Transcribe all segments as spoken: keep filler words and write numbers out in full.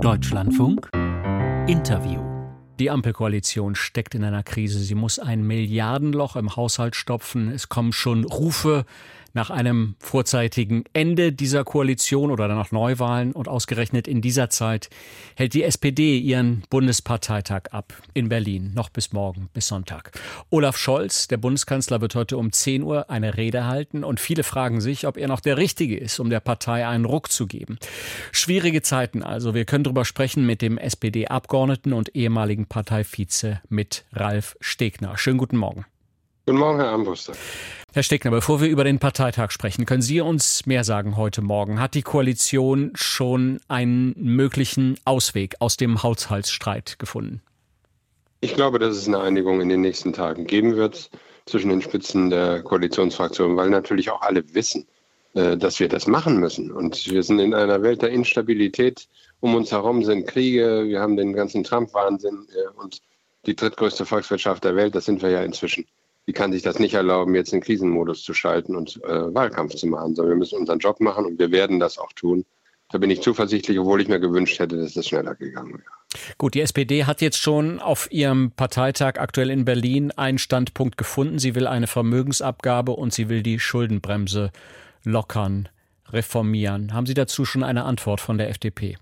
Deutschlandfunk Interview. Die Ampelkoalition steckt in einer Krise. Sie muss ein Milliardenloch im Haushalt stopfen. Es kommen schon Rufe nach einem vorzeitigen Ende dieser Koalition oder nach Neuwahlen. Und ausgerechnet in dieser Zeit hält die S P D ihren Bundesparteitag ab in Berlin, noch bis morgen, bis Sonntag. Olaf Scholz, der Bundeskanzler, wird heute um zehn Uhr eine Rede halten. Und viele fragen sich, ob er noch der Richtige ist, um der Partei einen Ruck zu geben. Schwierige Zeiten also. Wir können darüber sprechen mit dem S P D-Abgeordneten und ehemaligen Parteivize mit Ralf Stegner. Schönen guten Morgen. Guten Morgen, Herr Armbruster. Herr Stegner, bevor wir über den Parteitag sprechen, können Sie uns mehr sagen heute Morgen? Hat die Koalition schon einen möglichen Ausweg aus dem Haushaltsstreit gefunden? Ich glaube, dass es eine Einigung in den nächsten Tagen geben wird zwischen den Spitzen der Koalitionsfraktionen, weil natürlich auch alle wissen, dass wir das machen müssen. Und wir sind in einer Welt der Instabilität. Um uns herum sind Kriege, wir haben den ganzen Trump-Wahnsinn und die drittgrößte Volkswirtschaft der Welt, das sind wir ja inzwischen. Die kann sich das nicht erlauben, jetzt in Krisenmodus zu schalten und äh, Wahlkampf zu machen, sondern wir müssen unseren Job machen und wir werden das auch tun. Da bin ich zuversichtlich, obwohl ich mir gewünscht hätte, dass das schneller gegangen wäre. Gut, die S P D hat jetzt schon auf ihrem Parteitag aktuell in Berlin einen Standpunkt gefunden. Sie will eine Vermögensabgabe und sie will die Schuldenbremse lockern, reformieren. Haben Sie dazu schon eine Antwort von der F D P?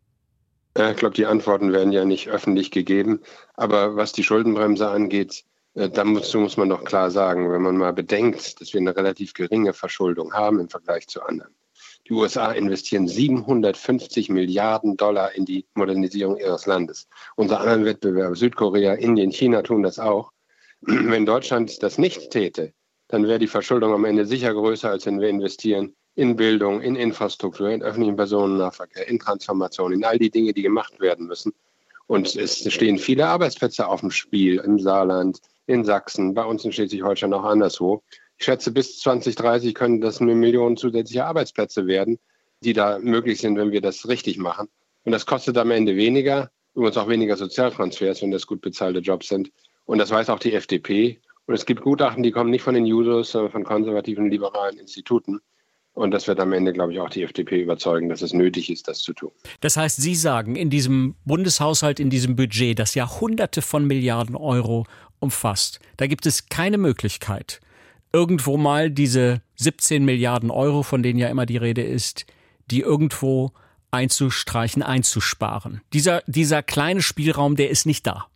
Ich glaube, die Antworten werden ja nicht öffentlich gegeben. Aber was die Schuldenbremse angeht, da muss, muss man doch klar sagen, wenn man mal bedenkt, dass wir eine relativ geringe Verschuldung haben im Vergleich zu anderen. Die U S A investieren siebenhundertfünfzig Milliarden Dollar in die Modernisierung ihres Landes. Unsere anderen Wettbewerber, Südkorea, Indien, China, tun das auch. Wenn Deutschland das nicht täte, dann wäre die Verschuldung am Ende sicher größer, als wenn wir investieren in Bildung, in Infrastruktur, in öffentlichen Personennahverkehr, in Transformation, in all die Dinge, die gemacht werden müssen. Und es stehen viele Arbeitsplätze auf dem Spiel im Saarland, in Sachsen, bei uns in Schleswig-Holstein auch anderswo. Ich schätze, bis zwanzig dreißig können das eine Million zusätzliche Arbeitsplätze werden, die da möglich sind, wenn wir das richtig machen. Und das kostet am Ende weniger, übrigens auch weniger Sozialtransfers, wenn das gut bezahlte Jobs sind. Und das weiß auch die F D P. Und es gibt Gutachten, die kommen nicht von den Jusos, sondern von konservativen, liberalen Instituten. Und das wird am Ende, glaube ich, auch die F D P überzeugen, dass es nötig ist, das zu tun. Das heißt, Sie sagen, in diesem Bundeshaushalt, in diesem Budget, das ja Hunderte von Milliarden Euro umfasst, da gibt es keine Möglichkeit, irgendwo mal diese siebzehn Milliarden Euro, von denen ja immer die Rede ist, die irgendwo einzustreichen, einzusparen. Dieser, dieser kleine Spielraum, der ist nicht da.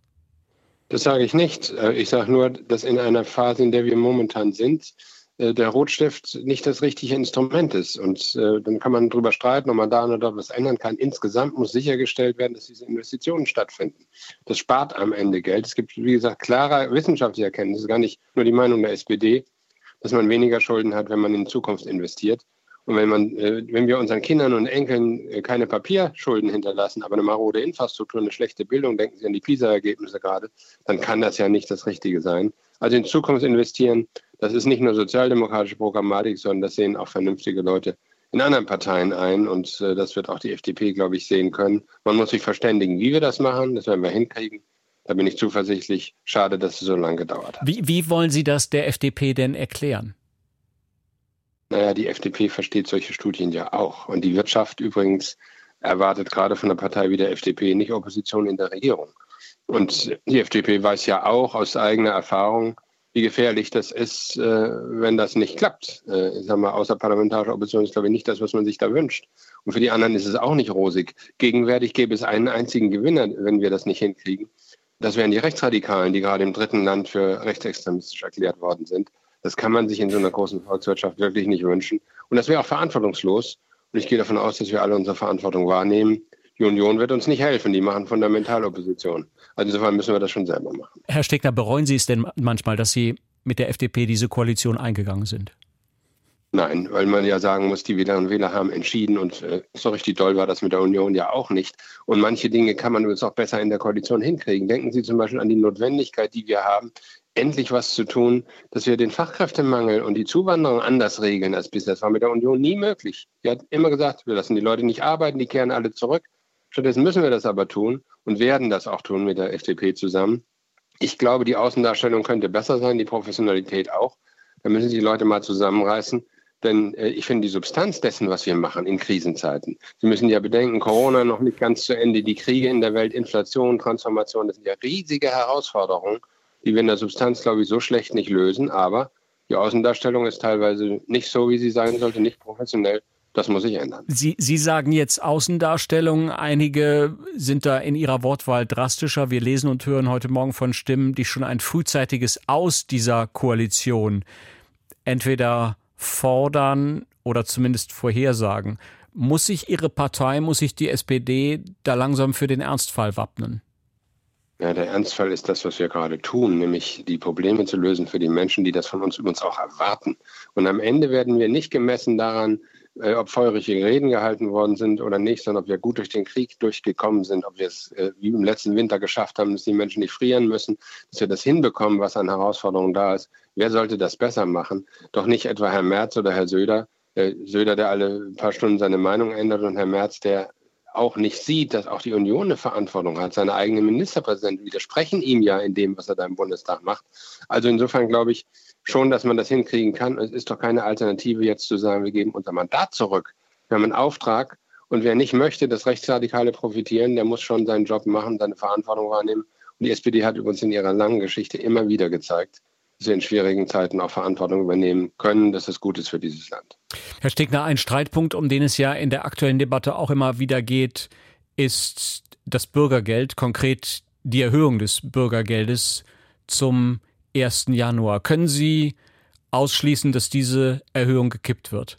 Das sage ich nicht. Ich sage nur, dass in einer Phase, in der wir momentan sind, der Rotstift nicht das richtige Instrument ist. Und äh, dann kann man darüber streiten, ob man da oder dort was ändern kann. Insgesamt muss sichergestellt werden, dass diese Investitionen stattfinden. Das spart am Ende Geld. Es gibt, wie gesagt, klare wissenschaftliche Erkenntnisse, gar nicht nur die Meinung der S P D, dass man weniger Schulden hat, wenn man in Zukunft investiert. Und wenn man, äh, wenn wir unseren Kindern und Enkeln äh, keine Papierschulden hinterlassen, aber eine marode Infrastruktur, eine schlechte Bildung, denken Sie an die PISA-Ergebnisse gerade, dann kann das ja nicht das Richtige sein. Also in Zukunft investieren, das ist nicht nur sozialdemokratische Programmatik, sondern das sehen auch vernünftige Leute in anderen Parteien ein. Und äh, das wird auch die F D P, glaube ich, sehen können. Man muss sich verständigen, wie wir das machen. Das werden wir hinkriegen. Da bin ich zuversichtlich. Schade, dass es so lange gedauert hat. Wie, wie wollen Sie das der F D P denn erklären? Naja, die F D P versteht solche Studien ja auch. Und die Wirtschaft übrigens erwartet gerade von einer Partei wie der F D P nicht Opposition in der Regierung. Und die F D P weiß ja auch aus eigener Erfahrung, wie gefährlich das ist, wenn das nicht klappt. Ich sag mal, außerparlamentarische Opposition ist, glaube ich, nicht das, was man sich da wünscht. Und für die anderen ist es auch nicht rosig. Gegenwärtig gäbe es einen einzigen Gewinner, wenn wir das nicht hinkriegen. Das wären die Rechtsradikalen, die gerade im dritten Land für rechtsextremistisch erklärt worden sind. Das kann man sich in so einer großen Volkswirtschaft wirklich nicht wünschen. Und das wäre auch verantwortungslos. Und ich gehe davon aus, dass wir alle unsere Verantwortung wahrnehmen. Die Union wird uns nicht helfen, die machen Fundamentalopposition. Also insofern müssen wir das schon selber machen. Herr Stegner, bereuen Sie es denn manchmal, dass Sie mit der F D P diese Koalition eingegangen sind? Nein, weil man ja sagen muss, die Wählerinnen und Wähler haben entschieden und äh, so richtig doll war das mit der Union ja auch nicht. Und manche Dinge kann man übrigens auch besser in der Koalition hinkriegen. Denken Sie zum Beispiel an die Notwendigkeit, die wir haben, endlich was zu tun, dass wir den Fachkräftemangel und die Zuwanderung anders regeln als bisher. Das war mit der Union nie möglich. Die hat immer gesagt, wir lassen die Leute nicht arbeiten, die kehren alle zurück. Stattdessen müssen wir das aber tun und werden das auch tun mit der F D P zusammen. Ich glaube, die Außendarstellung könnte besser sein, die Professionalität auch. Da müssen sich die Leute mal zusammenreißen. Denn äh, ich finde die Substanz dessen, was wir machen in Krisenzeiten. Sie müssen ja bedenken, Corona noch nicht ganz zu Ende, die Kriege in der Welt, Inflation, Transformation, das sind ja riesige Herausforderungen, die wir in der Substanz, glaube ich, so schlecht nicht lösen. Aber die Außendarstellung ist teilweise nicht so, wie sie sein sollte, nicht professionell. Das muss sich ändern. Sie, Sie sagen jetzt Außendarstellung. Einige sind da in ihrer Wortwahl drastischer. Wir lesen und hören heute Morgen von Stimmen, die schon ein frühzeitiges Aus dieser Koalition entweder fordern oder zumindest vorhersagen. Muss sich Ihre Partei, muss sich die S P D da langsam für den Ernstfall wappnen? Ja, der Ernstfall ist das, was wir gerade tun, nämlich die Probleme zu lösen für die Menschen, die das von uns übrigens auch erwarten. Und am Ende werden wir nicht gemessen daran, äh, ob feurige Reden gehalten worden sind oder nicht, sondern ob wir gut durch den Krieg durchgekommen sind, ob wir es äh, wie im letzten Winter geschafft haben, dass die Menschen nicht frieren müssen, dass wir das hinbekommen, was an Herausforderungen da ist. Wer sollte das besser machen? Doch nicht etwa Herr Merz oder Herr Söder. Äh, Söder, der alle paar Stunden seine Meinung ändert, und Herr Merz, der auch nicht sieht, dass auch die Union eine Verantwortung hat. Seine eigenen Ministerpräsidenten widersprechen ihm ja in dem, was er da im Bundestag macht. Also insofern glaube ich schon, dass man das hinkriegen kann. Es ist doch keine Alternative, jetzt zu sagen, wir geben unser Mandat zurück. Wir haben einen Auftrag, und wer nicht möchte, dass Rechtsradikale profitieren, der muss schon seinen Job machen, seine Verantwortung wahrnehmen. Und die S P D hat übrigens in ihrer langen Geschichte immer wieder gezeigt, dass wir in schwierigen Zeiten auch Verantwortung übernehmen können, dass es gut ist für dieses Land. Herr Stegner, ein Streitpunkt, um den es ja in der aktuellen Debatte auch immer wieder geht, ist das Bürgergeld, konkret die Erhöhung des Bürgergeldes zum ersten Januar. Können Sie ausschließen, dass diese Erhöhung gekippt wird?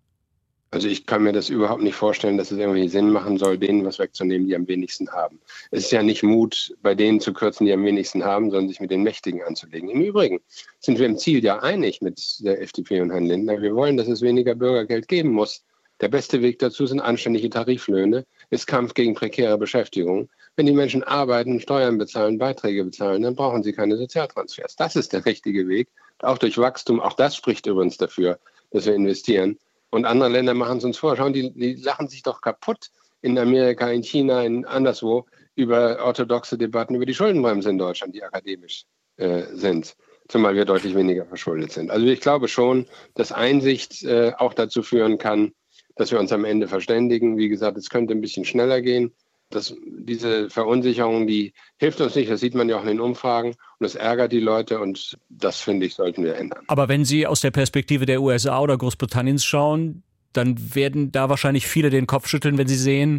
Also ich kann mir das überhaupt nicht vorstellen, dass es irgendwie Sinn machen soll, denen was wegzunehmen, die am wenigsten haben. Es ist ja nicht Mut, bei denen zu kürzen, die am wenigsten haben, sondern sich mit den Mächtigen anzulegen. Im Übrigen sind wir im Ziel ja einig mit der F D P und Herrn Lindner. Wir wollen, dass es weniger Bürgergeld geben muss. Der beste Weg dazu sind anständige Tariflöhne, ist Kampf gegen prekäre Beschäftigung. Wenn die Menschen arbeiten, Steuern bezahlen, Beiträge bezahlen, dann brauchen sie keine Sozialtransfers. Das ist der richtige Weg, auch durch Wachstum. Auch das spricht übrigens dafür, dass wir investieren. Und andere Länder machen es uns vor. Schauen, die, die lachen sich doch kaputt in Amerika, in China, in anderswo über orthodoxe Debatten über die Schuldenbremse in Deutschland, die akademisch äh, sind. Zumal wir deutlich weniger verschuldet sind. Also ich glaube schon, dass Einsicht äh, auch dazu führen kann, dass wir uns am Ende verständigen. Wie gesagt, es könnte ein bisschen schneller gehen. Das, diese Verunsicherung, die hilft uns nicht, das sieht man ja auch in den Umfragen, und es ärgert die Leute, und das, finde ich, sollten wir ändern. Aber wenn Sie aus der Perspektive der U S A oder Großbritanniens schauen, dann werden da wahrscheinlich viele den Kopf schütteln, wenn sie sehen,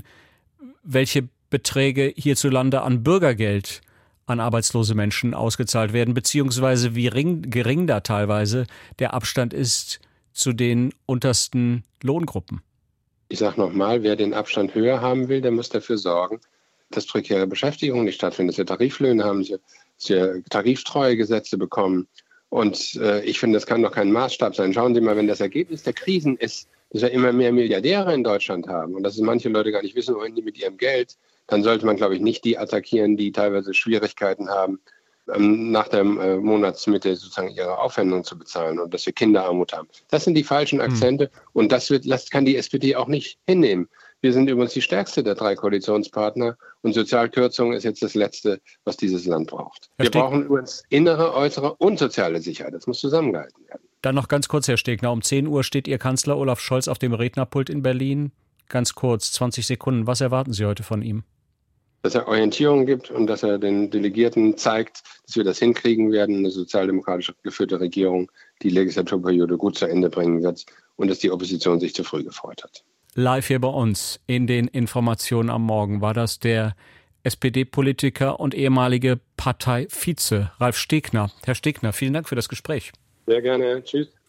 welche Beträge hierzulande an Bürgergeld an arbeitslose Menschen ausgezahlt werden, beziehungsweise wie gering, gering da teilweise der Abstand ist zu den untersten Lohngruppen. Ich sage nochmal, wer den Abstand höher haben will, der muss dafür sorgen, dass prekäre Beschäftigung nicht stattfindet, dass wir Tariflöhne haben, dass wir tariftreue Gesetze bekommen. Und äh, ich finde, das kann doch kein Maßstab sein. Schauen Sie mal, wenn das Ergebnis der Krisen ist, dass wir immer mehr Milliardäre in Deutschland haben und dass manche Leute gar nicht wissen, wohin die mit ihrem Geld, dann sollte man, glaube ich, nicht die attackieren, die teilweise Schwierigkeiten haben, ähm, nach der äh, Monatsmitte sozusagen ihre Aufwendungen zu bezahlen, und dass wir Kinderarmut haben. Das sind die falschen Akzente, mhm. und das, wird, das kann die S P D auch nicht hinnehmen. Wir sind übrigens die stärkste der drei Koalitionspartner, und Sozialkürzung ist jetzt das Letzte, was dieses Land braucht. Wir brauchen übrigens innere, äußere und soziale Sicherheit. Das muss zusammengehalten werden. Dann noch ganz kurz, Herr Stegner, um zehn Uhr steht Ihr Kanzler Olaf Scholz auf dem Rednerpult in Berlin. Ganz kurz, zwanzig Sekunden. Was erwarten Sie heute von ihm? Dass er Orientierung gibt und dass er den Delegierten zeigt, dass wir das hinkriegen werden, eine sozialdemokratisch geführte Regierung die Legislaturperiode gut zu Ende bringen wird, und dass die Opposition sich zu früh gefreut hat. Live hier bei uns in den Informationen am Morgen war das der S P D-Politiker und ehemalige Parteivize Ralf Stegner. Herr Stegner, vielen Dank für das Gespräch. Sehr gerne. Tschüss.